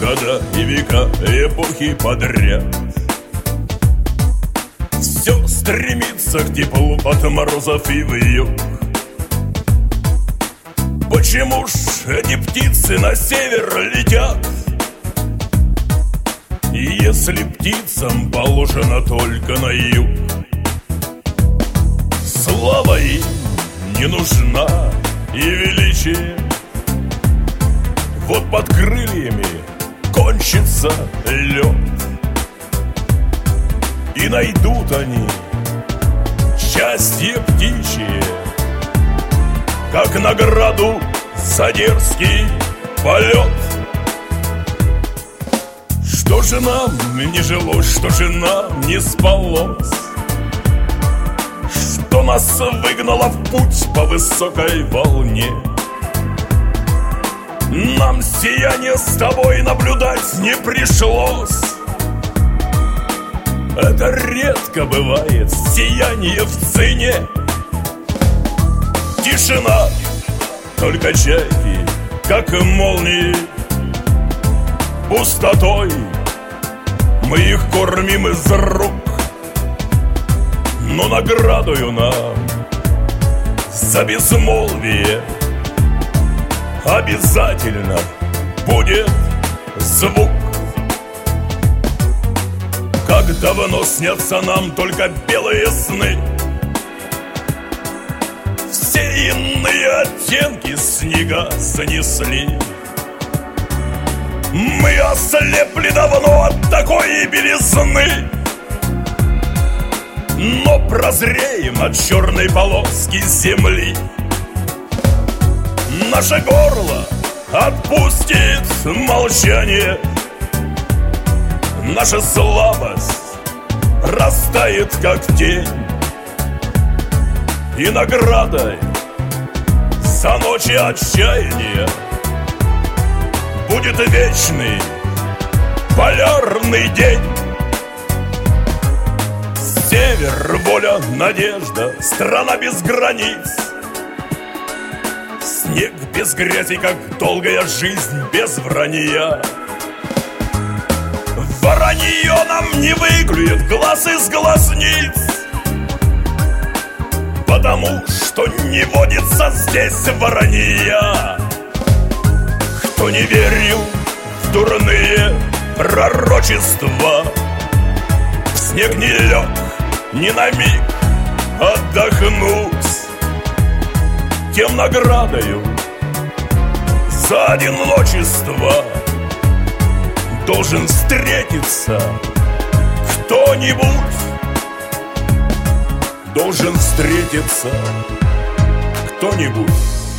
года и века, эпохи подряд. Все стремится к теплу от морозов и вьюг. Почему ж эти птицы на север летят, если птицам положено только на юг? Слава им не нужна и величие, вот под крыльями кончится лед, и найдут они счастье птичье, как награду за дерзкий полет. Что же нам не жилось, что же нам не спалось, что нас выгнало в путь по высокой волне? Нам сияние с тобой наблюдать не пришлось. Это редко бывает, сияние в цене. Тишина, только чайки, как молнии. Пустотой мы их кормим из рук, но наградою нам за безмолвие обязательно будет звук. Как давно снятся нам только белые сны, все иные оттенки снега занесли. Мы ослепли давно от такой белизны, но прозреем от черной полоски земли. Наше горло отпустит молчание, наша слабость растает, как тень, и наградой за ночи отчаяния будет вечный полярный день. Север, воля, надежда, страна без границ. Снег без грязи, как долгая жизнь без вранья. Воронье нам не выклюет глаз из глазниц, потому что не водится здесь воронья. Кто не верил в дурные пророчества, в снег не лег ни на миг отдохнуть, тем наградою за одиночество должен встретиться кто-нибудь. Должен встретиться кто-нибудь.